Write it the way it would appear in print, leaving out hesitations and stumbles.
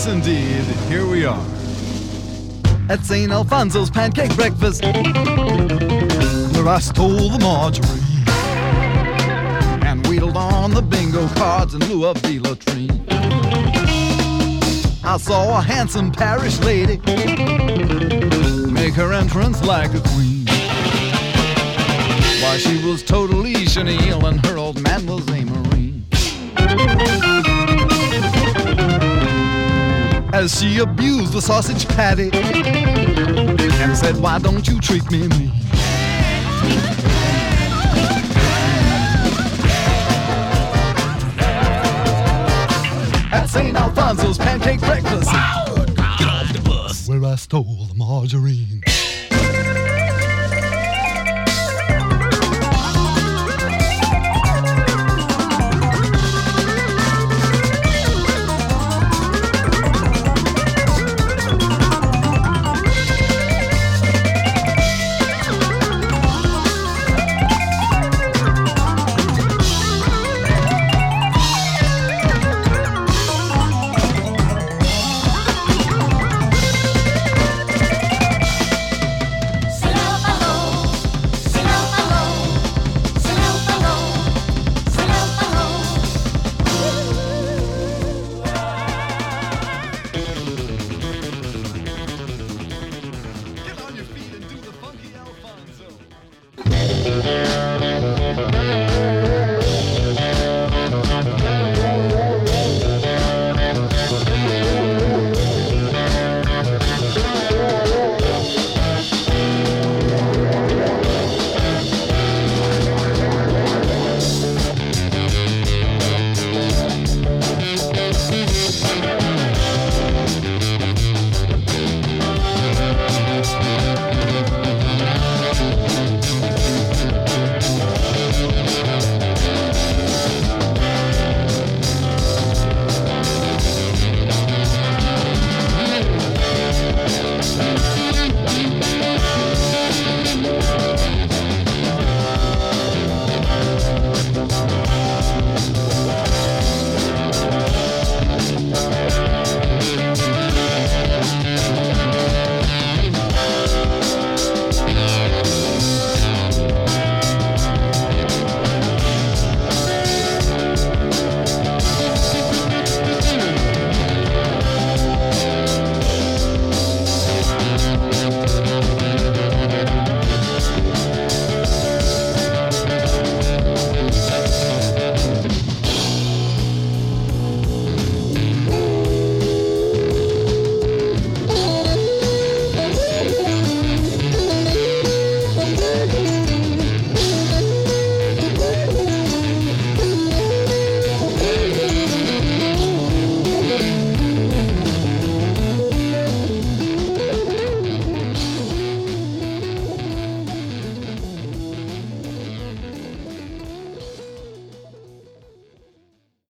Yes, indeed. Here we are. At St. Alfonso's Pancake Breakfast, where I stole the margarine and wheedled on the bingo cards in lieu of the latrine. I saw a handsome parish lady make her entrance like a queen. Why, she was totally chenille and her old man was a Marine. As she abused the sausage patty and said, why don't you treat me mean? At St. Alfonso's Pancake Breakfast, wow, get off the bus, where I stole the margarine